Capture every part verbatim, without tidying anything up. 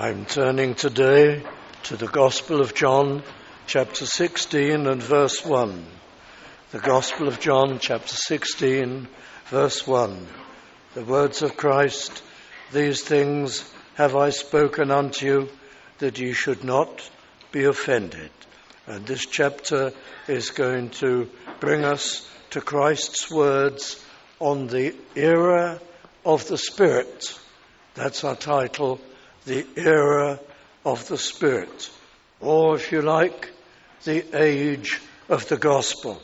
I'm turning today to the Gospel of John, chapter sixteen and verse one. The Gospel of John, chapter sixteen, verse one. The words of Christ, "These things have I spoken unto you, that ye should not be offended." And this chapter is going to bring us to Christ's words on the era of the Spirit. That's our title, the era of the Spirit. Or, if you like, the age of the gospel.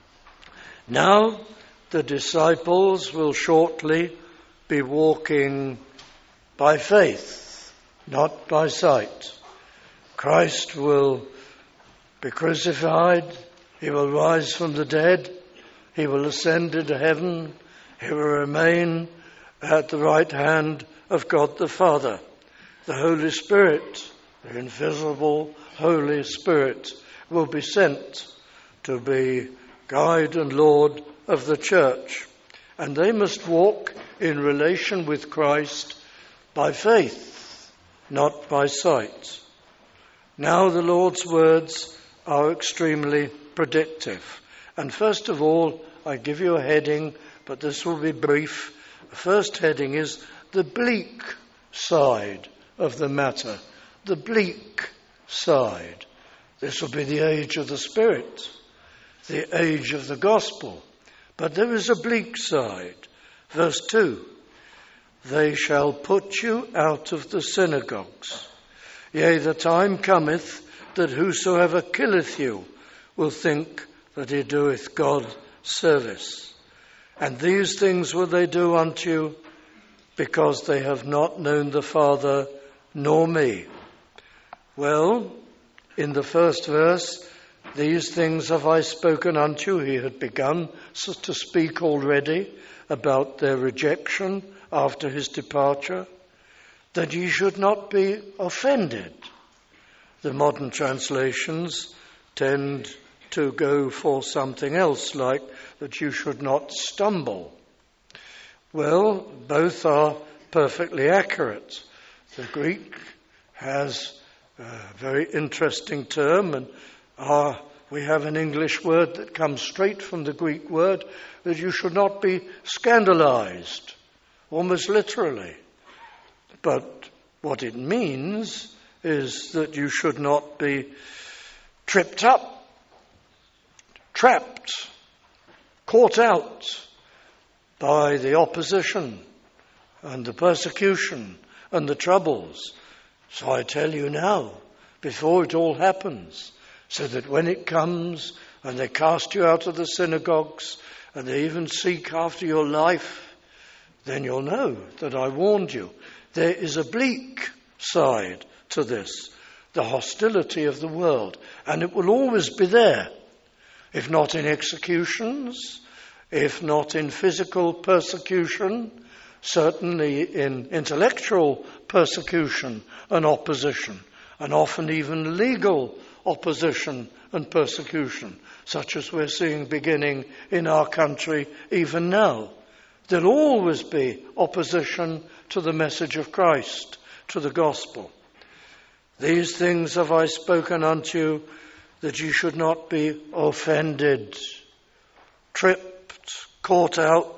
Now, the disciples will shortly be walking by faith, not by sight. Christ will be crucified, he will rise from the dead, he will ascend into heaven, he will remain at the right hand of God the Father. The Holy Spirit, the invisible Holy Spirit, will be sent to be guide and Lord of the church. And they must walk in relation with Christ by faith, not by sight. Now the Lord's words are extremely predictive. And first of all, I give you a heading, but this will be brief. The first heading is the bleak side of the matter. The bleak side. This will be the age of the Spirit, the age of the gospel. But there is a bleak side. Verse two, "They shall put you out of the synagogues. Yea, the time cometh that whosoever killeth you will think that he doeth God service. And these things will they do unto you, because they have not known the Father nor me." Well, in the first verse, "These things have I spoken unto you." He had begun to speak already about their rejection after his departure, "that ye should not be offended." The modern translations tend to go for something else, like that you should not stumble. Well, both are perfectly accurate. The Greek has a very interesting term, and our, we have an English word that comes straight from the Greek word, that you should not be scandalized, almost literally. But what it means is that you should not be tripped up, trapped, caught out by the opposition and the persecution and the troubles. So I tell you now, before it all happens, so that when it comes and they cast you out of the synagogues and they even seek after your life, then you'll know that I warned you. There is a bleak side to this, the hostility of the world, and it will always be there, if not in executions, if not in physical persecution, certainly in intellectual persecution and opposition, and often even legal opposition and persecution, such as we're seeing beginning in our country even now. There'll always be opposition to the message of Christ, to the gospel. "These things have I spoken unto you, that you should not be offended," tripped, caught out.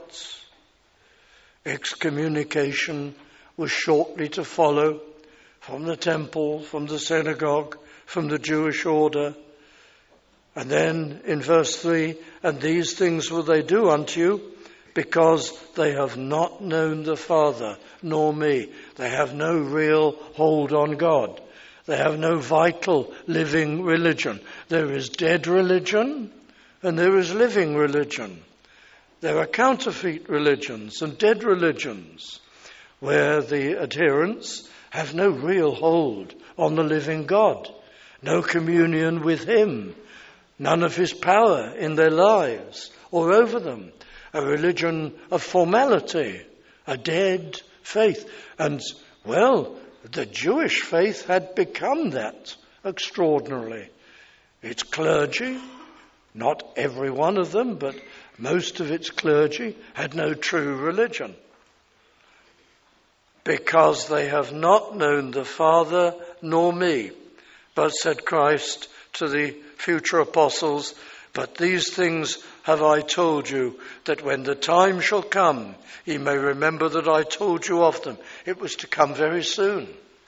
Excommunication was shortly to follow from the temple, from the synagogue, from the Jewish order. And then in verse three, "And these things will they do unto you, because they have not known the Father nor me." They have no real hold on God. They have no vital, living religion. There is dead religion and there is living religion. There are counterfeit religions and dead religions where the adherents have no real hold on the living God, no communion with him, none of his power in their lives or over them. A religion of formality, a dead faith. And, well, the Jewish faith had become that extraordinarily. Its clergy, not every one of them, but most of its clergy, had no true religion. because they have not known the Father nor me. But said Christ to the future apostles, but these things have I told you, that when the time shall come, ye may remember that I told you of them. It was to come very soon.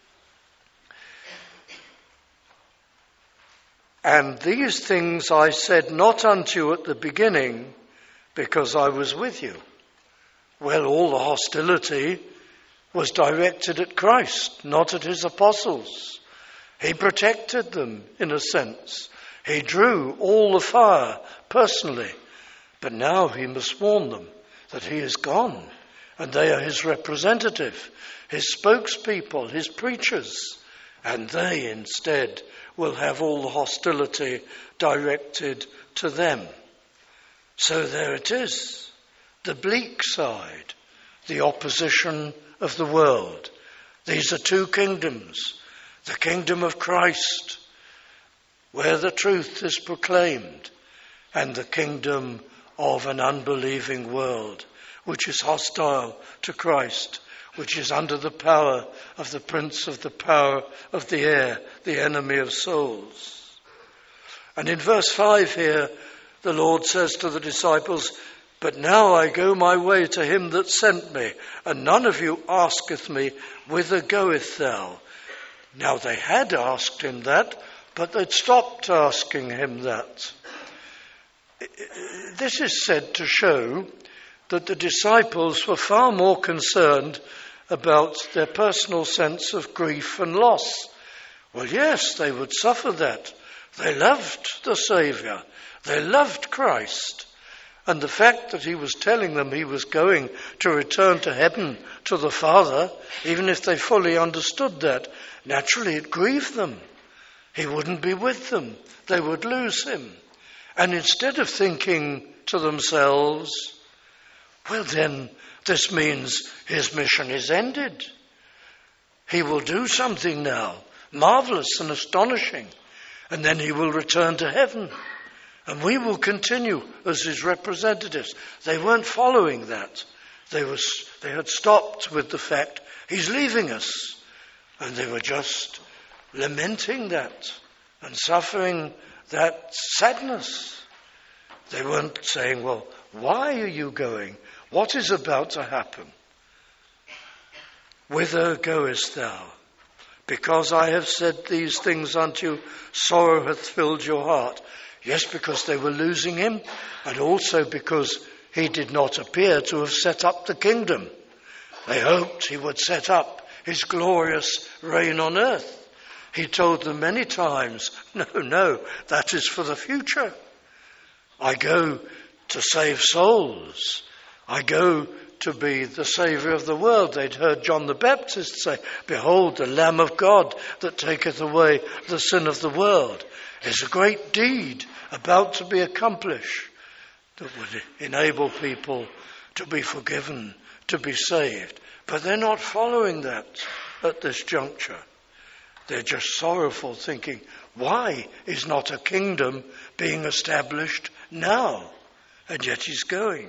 And these things I said not unto you at the beginning, because I was with you. Well, all the hostility was directed at Christ, not at his apostles. He protected them, in a sense. He drew all the fire personally. But now he must warn them that he is gone, and they are his representative, his spokespeople, his preachers, and they instead will have all the hostility directed to them. So there it is, the bleak side, the opposition of the world. These are two kingdoms. The kingdom of Christ, where the truth is proclaimed, and the kingdom of an unbelieving world, which is hostile to Christ, which is under the power of the prince of the power of the air, the enemy of souls. And in verse five here, the Lord says to the disciples, but now I go my way to him that sent me, and none of you asketh me, whither goeth thou? Now they had asked him that, but they'd stopped asking him that. This is said to show that the disciples were far more concerned about their personal sense of grief and loss. Well, yes, they would suffer that. They loved the Saviour. They loved Christ. And the fact that he was telling them he was going to return to heaven to the Father, even if they fully understood that, naturally it grieved them. He wouldn't be with them. They would lose him. And instead of thinking to themselves, well then, this means his mission is ended. He will do something now, marvelous and astonishing, and then he will return to heaven. And we will continue as his representatives. They weren't following that. They, was, they had stopped with the fact, he's leaving us. And they were just lamenting that and suffering that sadness. They weren't saying, well, why are you going? What is about to happen? Whither goest thou? Because I have said these things unto you, sorrow hath filled your heart. Yes, because they were losing him, and also because he did not appear to have set up the kingdom. They hoped he would set up his glorious reign on earth. He told them many times, no, no, that is for the future. I go to save souls. I go to be the Saviour of the world. They'd heard John the Baptist say, behold, the Lamb of God that taketh away the sin of the world. There's a great deed about to be accomplished that would enable people to be forgiven, to be saved. But they're not following that at this juncture. They're just sorrowful, thinking, why is not a kingdom being established now? And yet he's going.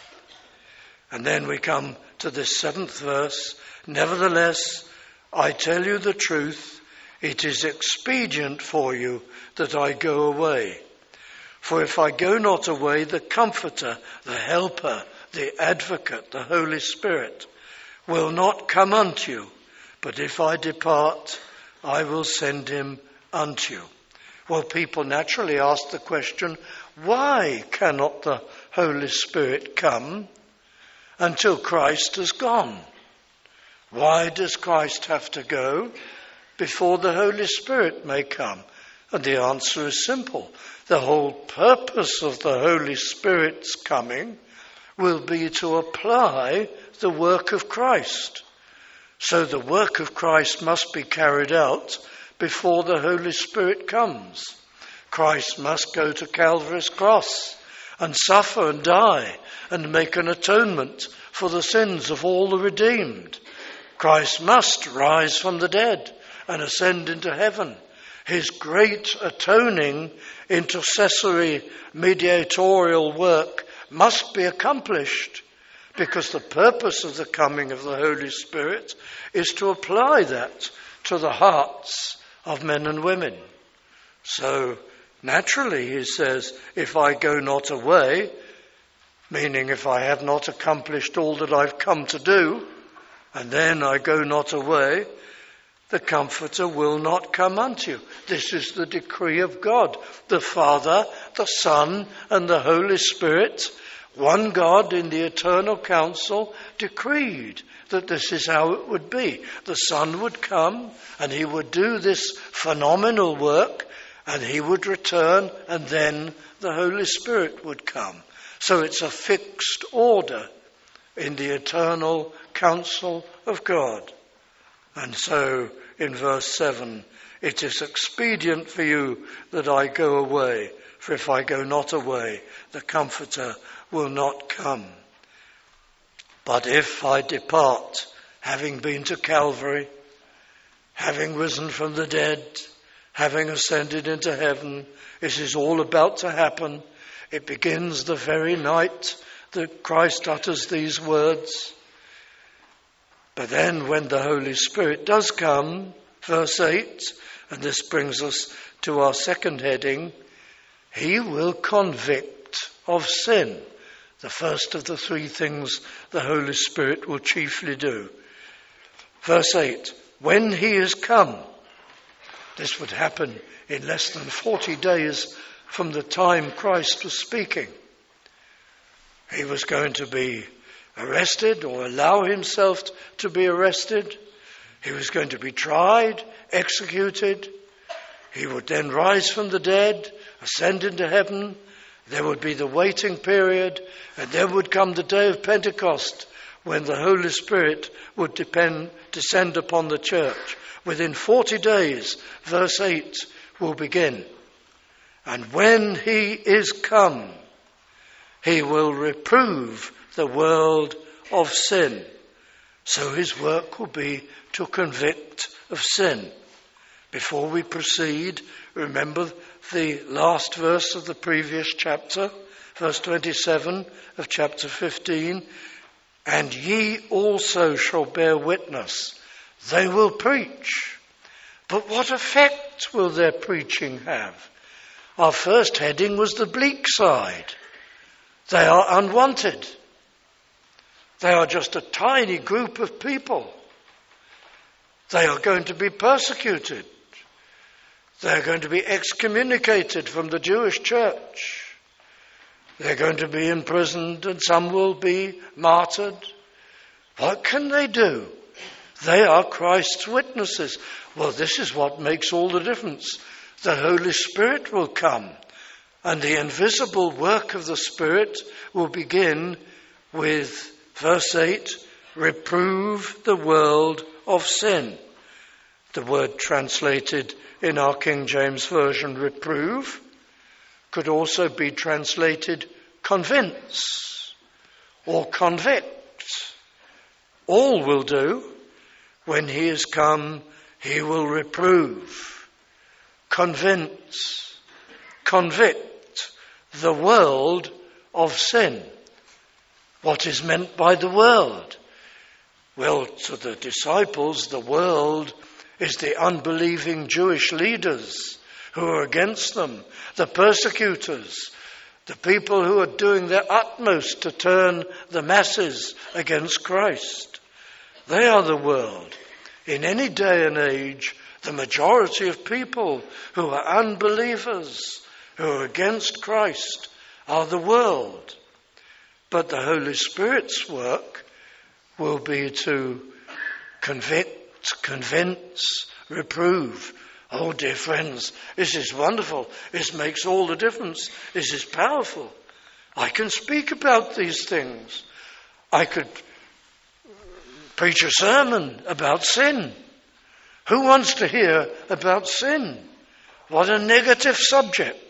And then we come to this seventh verse. Nevertheless, I tell you the truth, it is expedient for you that I go away. For if I go not away, the Comforter, the Helper, the Advocate, the Holy Spirit, will not come unto you. But if I depart, I will send him unto you. Well, people naturally ask the question, why cannot the Holy Spirit come until Christ has gone? Why does Christ have to go before the Holy Spirit may come? And the answer is simple. The whole purpose of the Holy Spirit's coming will be to apply the work of Christ. So the work of Christ must be carried out before the Holy Spirit comes. Christ must go to Calvary's cross and suffer and die and make an atonement for the sins of all the redeemed. Christ must rise from the dead and ascend into heaven. His great atoning, intercessory, mediatorial work must be accomplished because the purpose of the coming of the Holy Spirit is to apply that to the hearts of men and women. So naturally, he says, if I go not away, meaning if I have not accomplished all that I've come to do, and then I go not away, the Comforter will not come unto you. This is the decree of God. The Father, the Son, and the Holy Spirit, one God in the eternal council, decreed that this is how it would be. The Son would come, and he would do this phenomenal work, and he would return, and then the Holy Spirit would come. So it's a fixed order in the eternal counsel of God. And so in verse seven, it is expedient for you that I go away, for if I go not away, the Comforter will not come. But if I depart, having been to Calvary, having risen from the dead, having ascended into heaven, it is all about to happen. It begins the very night that Christ utters these words. But then when the Holy Spirit does come, verse eight, and this brings us to our second heading, he will convict of sin. The first of the three things the Holy Spirit will chiefly do. Verse eight, when he is come, this would happen in less than forty days from the time Christ was speaking. He was going to be arrested or allow himself to be arrested. He was going to be tried, executed. He would then rise from the dead, ascend into heaven. There would be the waiting period, and then would come the day of Pentecost when the Holy Spirit would depend, descend upon the church. Within forty days, verse eight will begin. And when he is come, he will reprove the world of sin. So his work will be to convict of sin. Before we proceed, remember the last verse of the previous chapter, verse twenty-seven of chapter fifteen. And ye also shall bear witness. They will preach. But what effect will their preaching have? Our first heading was the bleak side. They are unwanted. They are just a tiny group of people. They are going to be persecuted. They are going to be excommunicated from the Jewish church. They're going to be imprisoned, and some will be martyred. What can they do? They are Christ's witnesses. Well, this is what makes all the difference. The Holy Spirit will come, and the invisible work of the Spirit will begin with, verse eight, reprove the world of sin. The word translated in our King James Version, reprove, could also be translated convince or convict. All will do. When he is come, he will reprove, convince, convict the world of sin. What is meant by the world? Well, to the disciples, the world is the unbelieving Jewish leaders who are against them, the persecutors, the people who are doing their utmost to turn the masses against Christ. They are the world. In any day and age, the majority of people who are unbelievers, who are against Christ, are the world. But the Holy Spirit's work will be to convict, convince, reprove. Oh, dear friends, this is wonderful. This makes all the difference. This is powerful. I can speak about these things. I could preach a sermon about sin. Who wants to hear about sin? What a negative subject.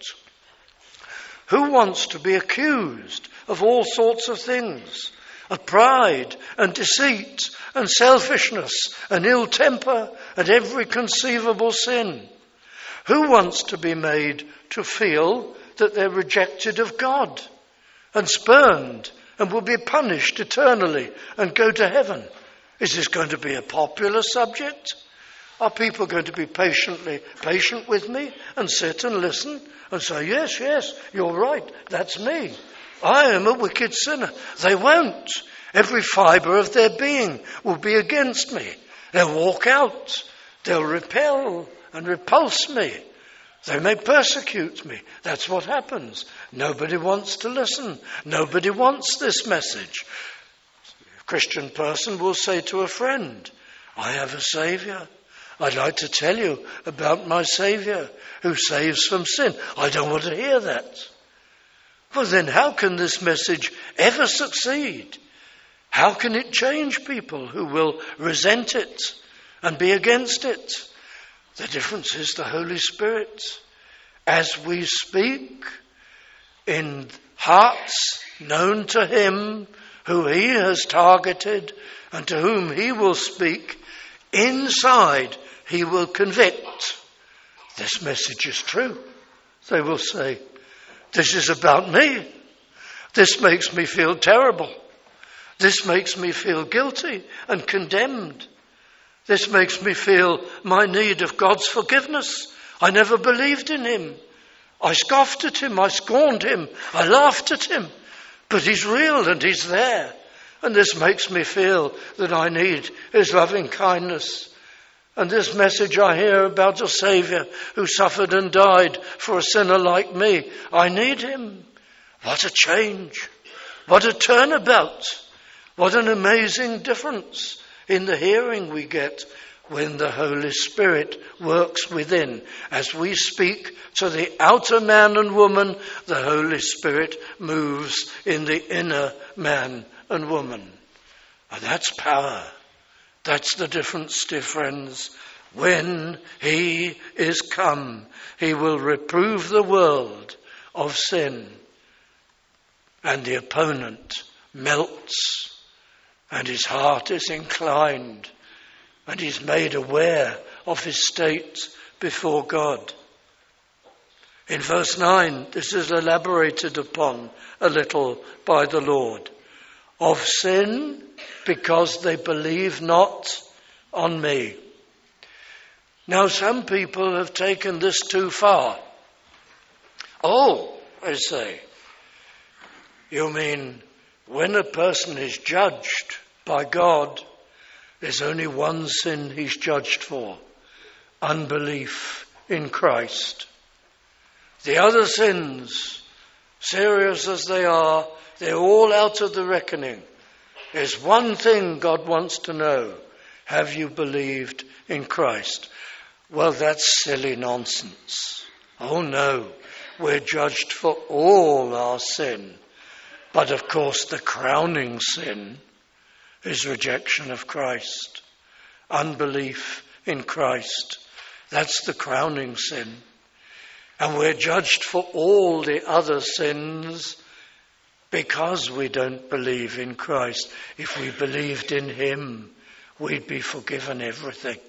Who wants to be accused of all sorts of things? Of pride and deceit and selfishness and ill temper and every conceivable sin. Who wants to be made to feel that they're rejected of God and spurned and will be punished eternally and go to heaven. Is this going to be a popular subject? Are people going to be patiently patient with me and sit and listen and say, yes, yes, you're right, that's me. I am a wicked sinner. They won't. Every fibre of their being will be against me. They'll walk out. They'll repel and repulse me. They may persecute me. That's what happens. Nobody wants to listen. Nobody wants this message. A Christian person will say to a friend, I have a Saviour. I'd like to tell you about my Saviour who saves from sin. I don't want to hear that. Well, then how can this message ever succeed? How can it change people who will resent it and be against it? The difference is the Holy Spirit. As we speak in hearts known to him, who he has targeted and to whom he will speak, inside he will convict. This message is true. They will say, this is about me. This makes me feel terrible. This makes me feel guilty and condemned. This makes me feel my need of God's forgiveness. I never believed in him. I scoffed at him. I scorned him. I laughed at him. But he's real and he's there. And this makes me feel that I need his loving kindness. And this message I hear about a Saviour who suffered and died for a sinner like me, I need him. What a change. What a turnabout. What an amazing difference in the hearing we get when the Holy Spirit works within. As we speak to the outer man and woman, the Holy Spirit moves in the inner man and woman. And that's power. That's the difference, dear friends. When he is come, he will reprove the world of sin. And the opponent melts, and his heart is inclined, and he's made aware of his state before God. In verse nine, this is elaborated upon a little by the Lord. Of sin, because they believe not on me. Now, some people have taken this too far. Oh, I say, you mean when a person is judged by God, there's only one sin he's judged for: unbelief in Christ. The other sins, serious as they are, they're all out of the reckoning. There's one thing God wants to know. Have you believed in Christ? Well, that's silly nonsense. Oh no, we're judged for all our sin. But of course the crowning sin is rejection of Christ. Unbelief in Christ. That's the crowning sin. And we're judged for all the other sins because we don't believe in Christ. If we believed in him, we'd be forgiven everything.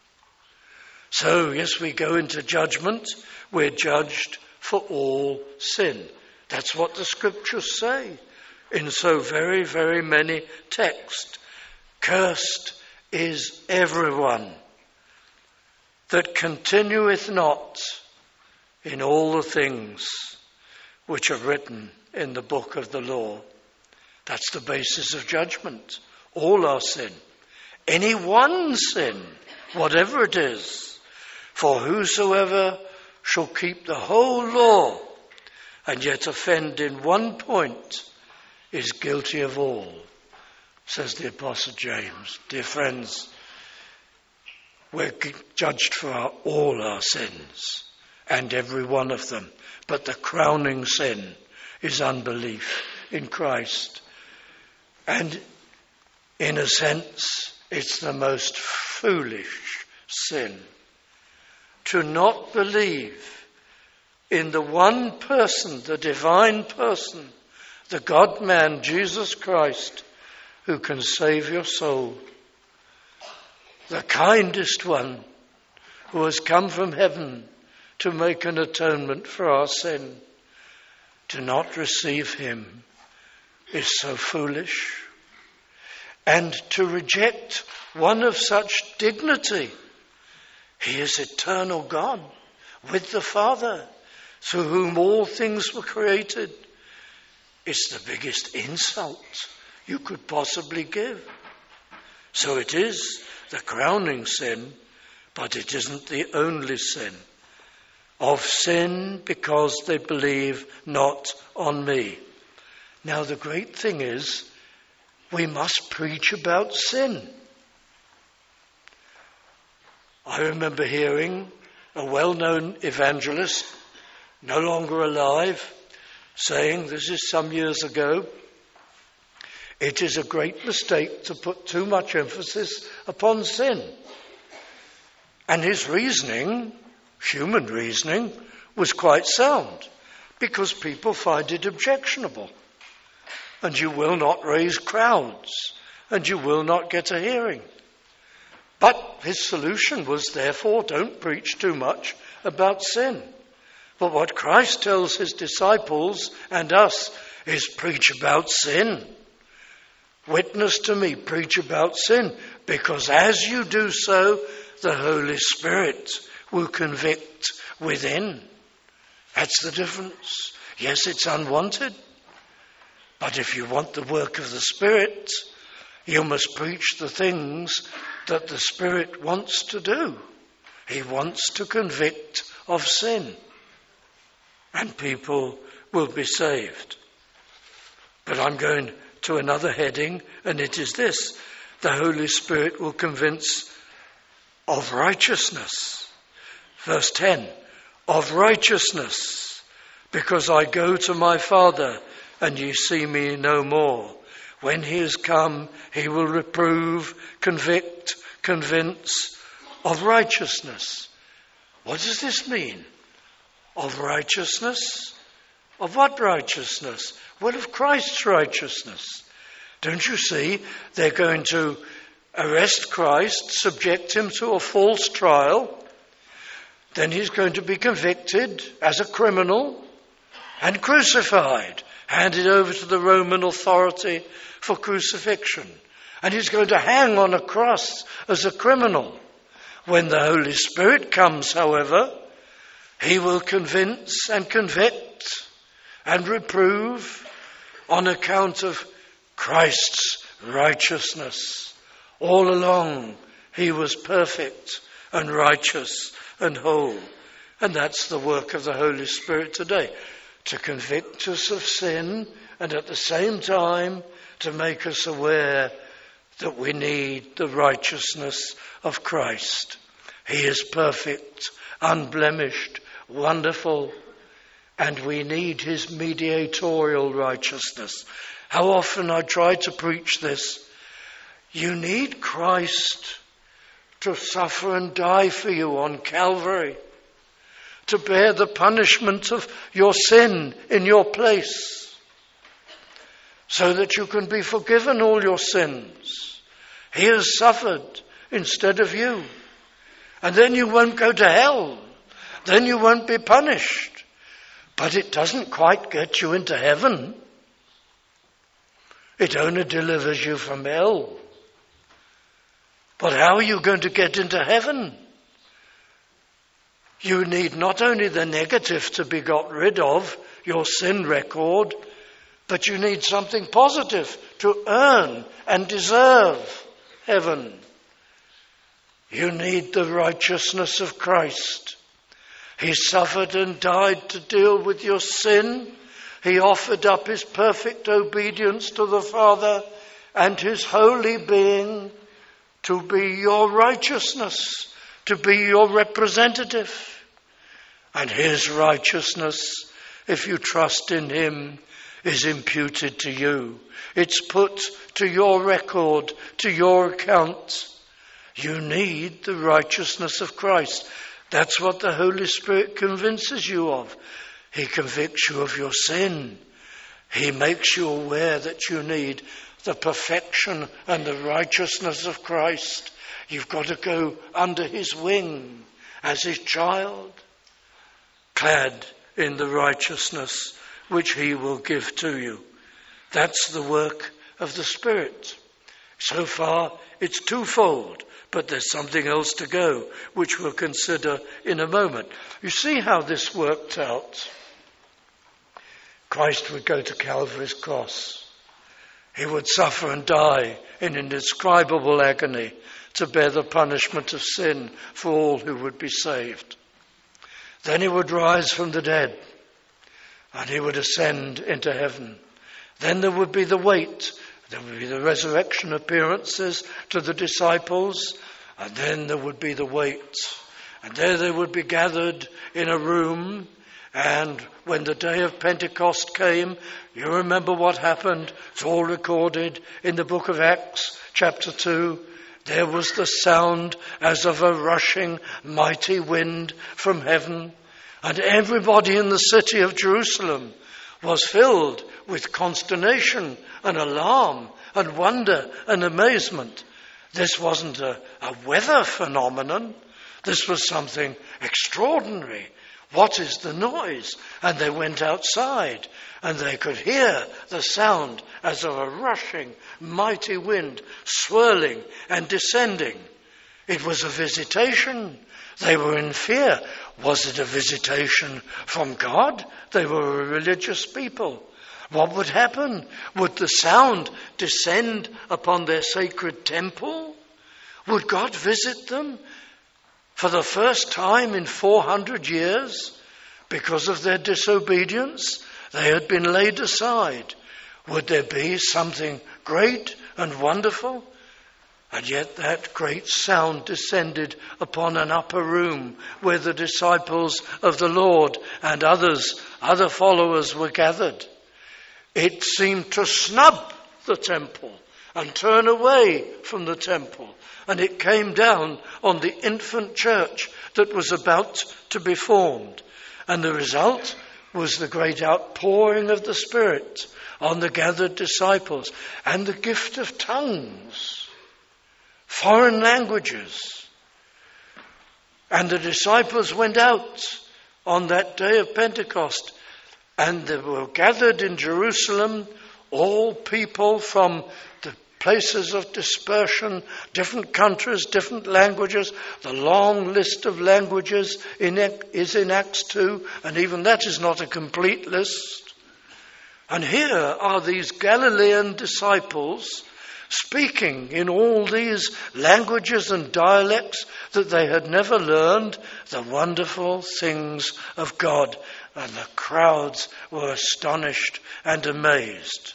So, yes, we go into judgment. We're judged for all sin. That's what the scriptures say in so very, very many texts. Cursed is everyone that continueth not in all the things which are written in the book of the law. That's the basis of judgment. All our sin. Any one sin, whatever it is. For whosoever shall keep the whole law and yet offend in one point is guilty of all, says the Apostle James. Dear friends, we're judged for our, all our sins, and every one of them. But the crowning sin is unbelief in Christ. And in a sense, it's the most foolish sin. To not believe in the one person, the divine person, the God-man, Jesus Christ, who can save your soul. The kindest one who has come from heaven to make an atonement for our sin. To not receive him is so foolish. And to reject one of such dignity, he is eternal God with the Father, through whom all things were created. It's the biggest insult you could possibly give. So it is the crowning sin, but it isn't the only sin. Of sin because they believe not on me. Now the great thing is, we must preach about sin. I remember hearing a well-known evangelist, no longer alive, saying, this is some years ago, it is a great mistake to put too much emphasis upon sin. And his reasoning, human reasoning, was quite sound, because people find it objectionable. And you will not raise crowds, and you will not get a hearing. But his solution was, therefore, don't preach too much about sin. But what Christ tells his disciples and us is preach about sin. Witness to me, preach about sin, because as you do so, the Holy Spirit will convict within. That's the difference. Yes, it's unwanted, but if you want the work of the Spirit, you must preach the things that the Spirit wants to do. He wants to convict of sin, and people will be saved. But I'm going to another heading, and it is this: the Holy Spirit will convince of righteousness. Verse ten, of righteousness, because I go to my Father, and ye see me no more. When he is come, he will reprove, convict, convince of righteousness. What does this mean? Of righteousness? Of what righteousness? Well, of Christ's righteousness. Don't you see? They're going to arrest Christ, subject him to a false trial. Then he's going to be convicted as a criminal and crucified, handed over to the Roman authority for crucifixion. And he's going to hang on a cross as a criminal. When the Holy Spirit comes, however, he will convince and convict and reprove on account of Christ's righteousness. All along, he was perfect and righteous and whole. And that's the work of the Holy Spirit today, to convict us of sin and at the same time to make us aware that we need the righteousness of Christ. He is perfect, unblemished, wonderful, and we need his mediatorial righteousness. How often I try to preach this. You need Christ to suffer and die for you on Calvary, to bear the punishment of your sin in your place, so that you can be forgiven all your sins. He has suffered instead of you. And then you won't go to hell. Then you won't be punished. But it doesn't quite get you into heaven. It only delivers you from hell. But how are you going to get into heaven? You need not only the negative to be got rid of, your sin record, but you need something positive to earn and deserve heaven. You need the righteousness of Christ. He suffered and died to deal with your sin. He offered up his perfect obedience to the Father and his holy being to be your righteousness, to be your representative. And his righteousness, if you trust in him, is imputed to you. It's put to your record, to your account. You need the righteousness of Christ. That's what the Holy Spirit convinces you of. He convicts you of your sin. He makes you aware that you need the perfection and the righteousness of Christ. You've got to go under his wing as his child, clad in the righteousness which he will give to you. That's the work of the Spirit. So far, it's twofold, but there's something else to go, which we'll consider in a moment. You see how this worked out? Christ would go to Calvary's cross. He would suffer and die in indescribable agony to bear the punishment of sin for all who would be saved. Then he would rise from the dead, and he would ascend into heaven. Then there would be the wait. There would be the resurrection appearances to the disciples, and then there would be the wait. And there they would be gathered in a room, and when the day of Pentecost came, you remember what happened. It's all recorded in the book of Acts, chapter two. There was the sound as of a rushing mighty wind from heaven, and everybody in the city of Jerusalem was filled with consternation and alarm and wonder and amazement. This wasn't a, a weather phenomenon. This was something extraordinary. What is the noise? And they went outside, and they could hear the sound as of a rushing, mighty wind, swirling and descending. It was a visitation. They were in fear. Was it a visitation from God? They were a religious people. What would happen? Would the sound descend upon their sacred temple? Would God visit them for the first time in four hundred years? Because of their disobedience, they had been laid aside. Would there be something great and wonderful? And yet that great sound descended upon an upper room where the disciples of the Lord and others, other followers were gathered. It seemed to snub the temple and turn away from the temple. And it came down on the infant church that was about to be formed. And the result was the great outpouring of the Spirit on the gathered disciples and the gift of tongues. Foreign languages. And the disciples went out on that day of Pentecost, and they were gathered in Jerusalem, all people from the places of dispersion, different countries, different languages. The long list of languages in, is in Acts two, and even that is not a complete list. And here are these Galilean disciples speaking in all these languages and dialects that they had never learned, the wonderful things of God. And the crowds were astonished and amazed.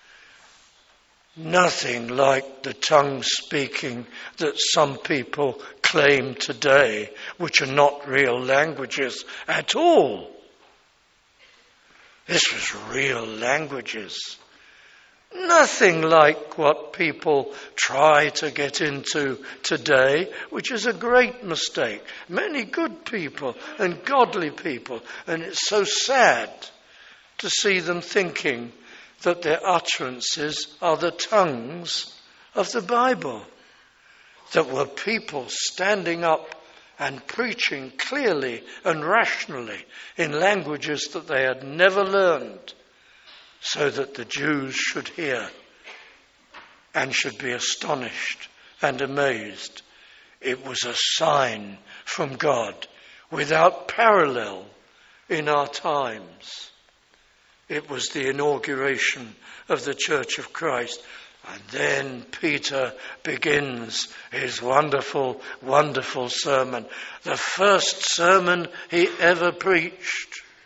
Nothing like the tongue speaking that some people claim today, which are not real languages at all. This was real languages. Nothing like what people try to get into today, which is a great mistake. Many good people and godly people, and it's so sad to see them thinking that their utterances are the tongues of the Bible. That were people standing up and preaching clearly and rationally in languages that they had never learned, so that the Jews should hear and should be astonished and amazed. It was a sign from God without parallel in our times. It was the inauguration of the Church of Christ. And then Peter begins his wonderful, wonderful sermon. The first sermon he ever preached.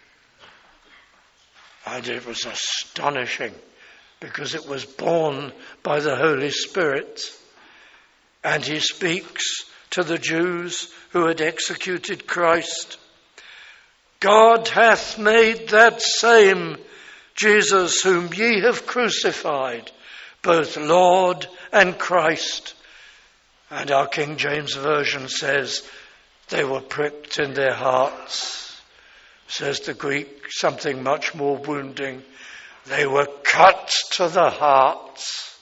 And it was astonishing because it was born by the Holy Spirit. And he speaks to the Jews who had executed Christ. God hath made that same Jesus whom ye have crucified, both Lord and Christ. And our King James Version says they were pricked in their hearts. Says the Greek, something much more wounding. They were cut to the heart.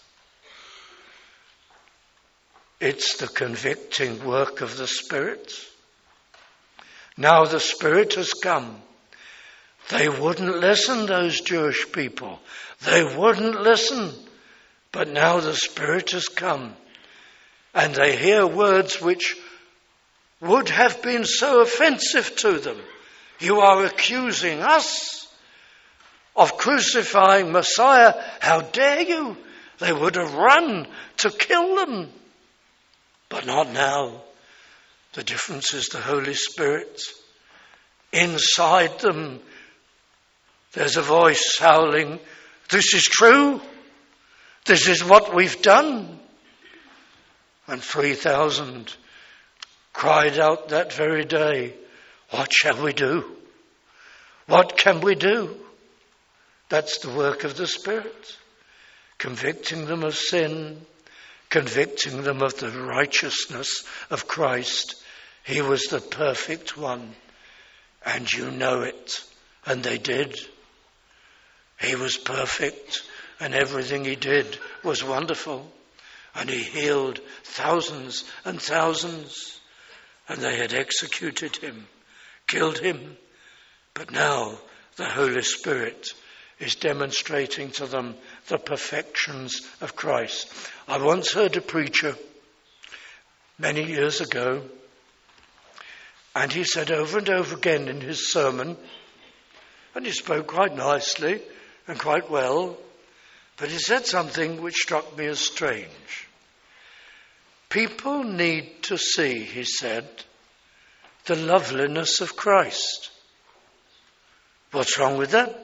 It's the convicting work of the Spirit. Now the Spirit has come. They wouldn't listen, those Jewish people. They wouldn't listen. But now the Spirit has come, and they hear words which would have been so offensive to them. You are accusing us of crucifying Messiah. How dare you? They would have run to kill them. But not now. The difference is the Holy Spirit. Inside them, there's a voice howling, this is true. This is what we've done. And three thousand cried out that very day, what shall we do? What can we do? That's the work of the Spirit, convicting them of sin, convicting them of the righteousness of Christ. He was the perfect one, and you know it. And they did. He was perfect, and everything he did was wonderful. And he healed thousands and thousands, and they had executed him, killed him. But now the Holy Spirit is demonstrating to them the perfections of Christ. I once heard a preacher many years ago, and he said over and over again in his sermon, and he spoke quite nicely and quite well, but he said something which struck me as strange. People need to see, he said, the loveliness of Christ. What's wrong with that?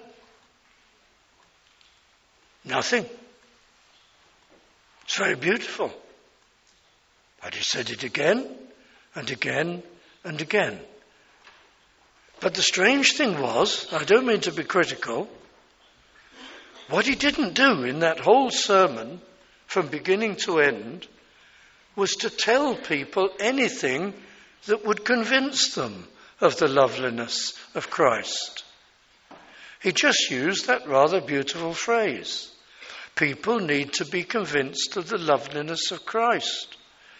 Nothing. It's very beautiful. But he said it again and again and again. But the strange thing was, I don't mean to be critical, what he didn't do in that whole sermon, from beginning to end, was to tell people anything that would convince them of the loveliness of Christ. He just used that rather beautiful phrase. People need to be convinced of the loveliness of Christ.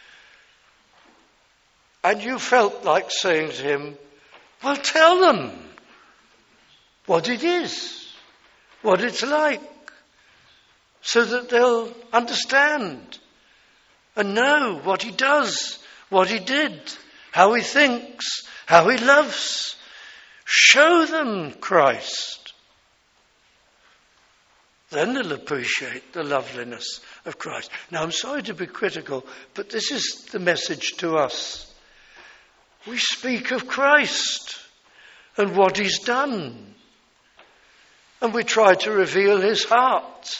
And you felt like saying to him, well, tell them what it is, what it's like, so that they'll understand and know what he does, what he did, how he thinks, how he loves. Show them Christ. Then they'll appreciate the loveliness of Christ. Now, I'm sorry to be critical, but this is the message to us. We speak of Christ and what he's done, and we try to reveal his heart.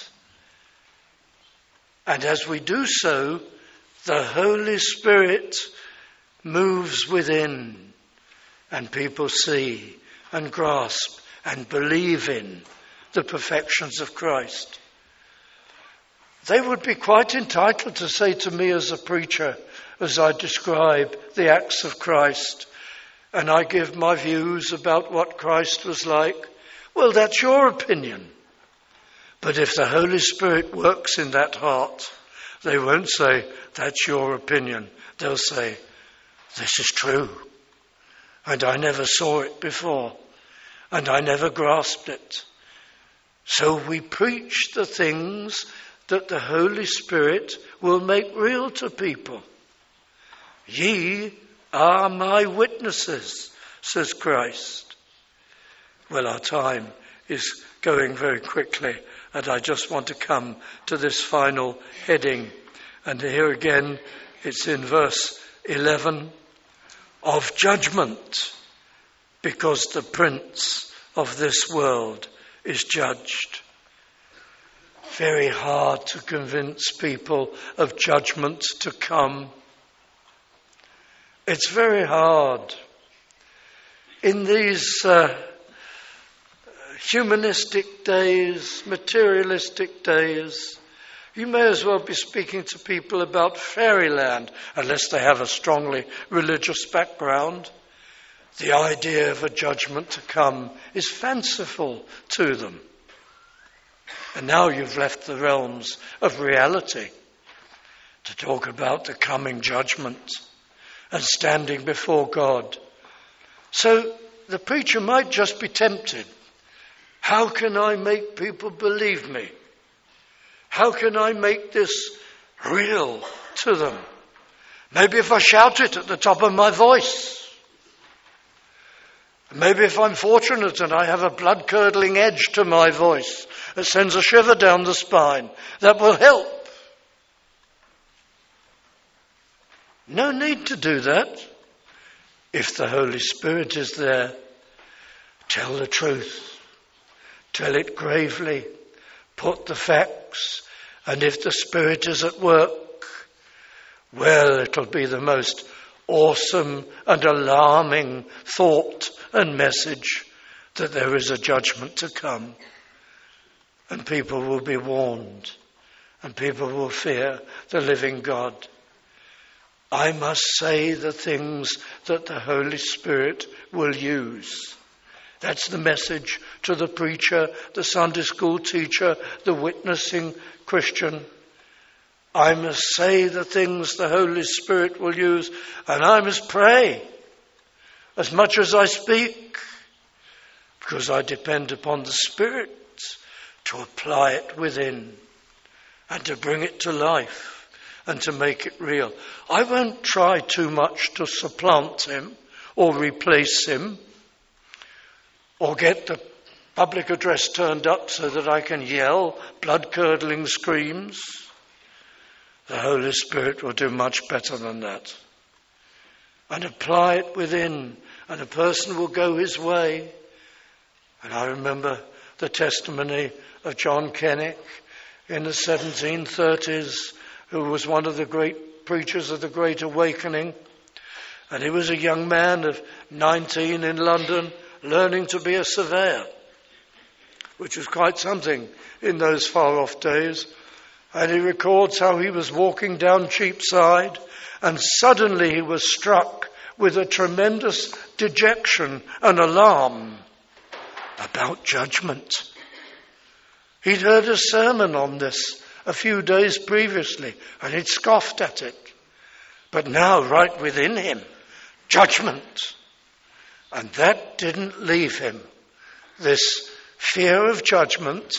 And as we do so, the Holy Spirit moves within, and people see and grasp and believe in the perfections of Christ. They would be quite entitled to say to me as a preacher, as I describe the acts of Christ, and I give my views about what Christ was like, well, that's your opinion. But if the Holy Spirit works in that heart, they won't say, that's your opinion. They'll say, this is true. And I never saw it before. And I never grasped it. So we preach the things that the Holy Spirit will make real to people. Ye are my witnesses, says Christ. Well, our time is going very quickly, and I just want to come to this final heading. And here again, it's in verse eleven, of judgment, because the prince of this world is judged. Very hard to convince people of judgment to come. It's very hard. In these uh, humanistic days, materialistic days, you may as well be speaking to people about fairyland, unless they have a strongly religious background. The idea of a judgment to come is fanciful to them. And now you've left the realms of reality to talk about the coming judgment and standing before God. So the preacher might just be tempted How can I make people believe me? How can I make this real to them? Maybe if I shout it at the top of my voice. Maybe if I'm fortunate and I have a blood-curdling edge to my voice that sends a shiver down the spine, that will help. No need to do that. If the Holy Spirit is there, tell the truth. Tell it gravely. Put the facts. And if the Spirit is at work, well, it'll be the most awesome and alarming thought and message that there is a judgment to come. And people will be warned. And people will fear the living God. I must say the things that the Holy Spirit will use. That's the message to the preacher, the Sunday school teacher, the witnessing Christian. I must say the things the Holy Spirit will use, and I must pray as much as I speak, because I depend upon the Spirit to apply it within and to bring it to life and to make it real. I won't try too much to supplant him or replace him or get the public address turned up so that I can yell blood-curdling screams. The Holy Spirit will do much better than that. And apply it within, and a person will go his way. And I remember the testimony of John Kennick in the seventeen thirties, who was one of the great preachers of the Great Awakening. And he was a young man of nineteen in London, learning to be a surveyor, which was quite something in those far-off days. And he records how he was walking down Cheapside, and suddenly he was struck with a tremendous dejection and alarm about judgment. He'd heard a sermon on this a few days previously, and he'd scoffed at it. But now, right within him, judgment. And that didn't leave him, this fear of judgment,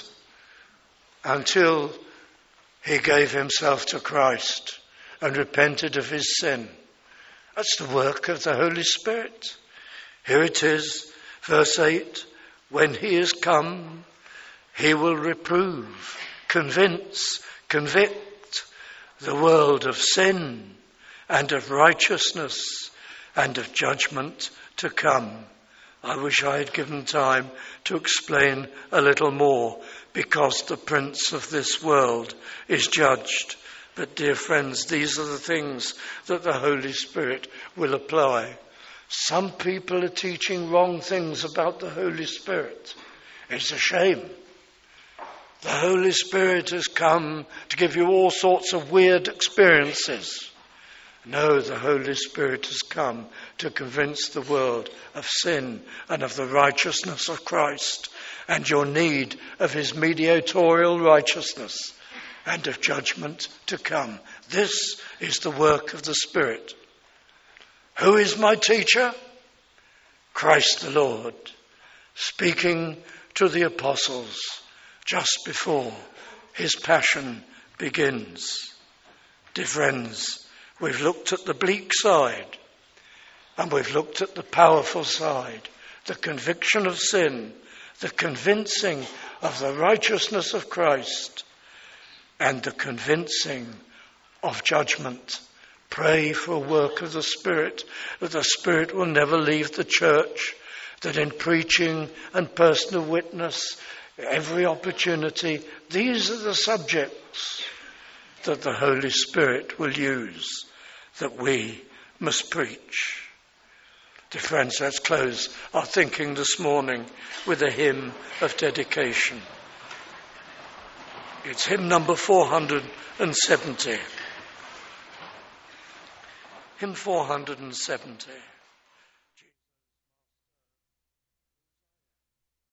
until he gave himself to Christ and repented of his sin. That's the work of the Holy Spirit. Here it is, verse eight. When he is come, he will reprove, convince, convict the world of sin and of righteousness and of judgment to come. I wish I had given time to explain a little more, because the prince of this world is judged. But dear friends, these are the things that the Holy Spirit will apply. Some people are teaching wrong things about the Holy Spirit. It's a shame. The Holy Spirit has come to give you all sorts of weird experiences. No, the Holy Spirit has come to convince the world of sin and of the righteousness of Christ and your need of his mediatorial righteousness and of judgment to come. This is the work of the Spirit. Who is my teacher? Christ the Lord, speaking to the apostles just before his passion begins. Dear friends, we've looked at the bleak side, and we've looked at the powerful side, the conviction of sin, the convincing of the righteousness of Christ, and the convincing of judgment. Pray for a work of the Spirit, that the Spirit will never leave the church, that in preaching and personal witness, every opportunity, these are the subjects that the Holy Spirit will use, that we must preach. Dear friends, let's close our thinking this morning with a hymn of dedication. It's hymn number four hundred seventy. Hymn four hundred seventy.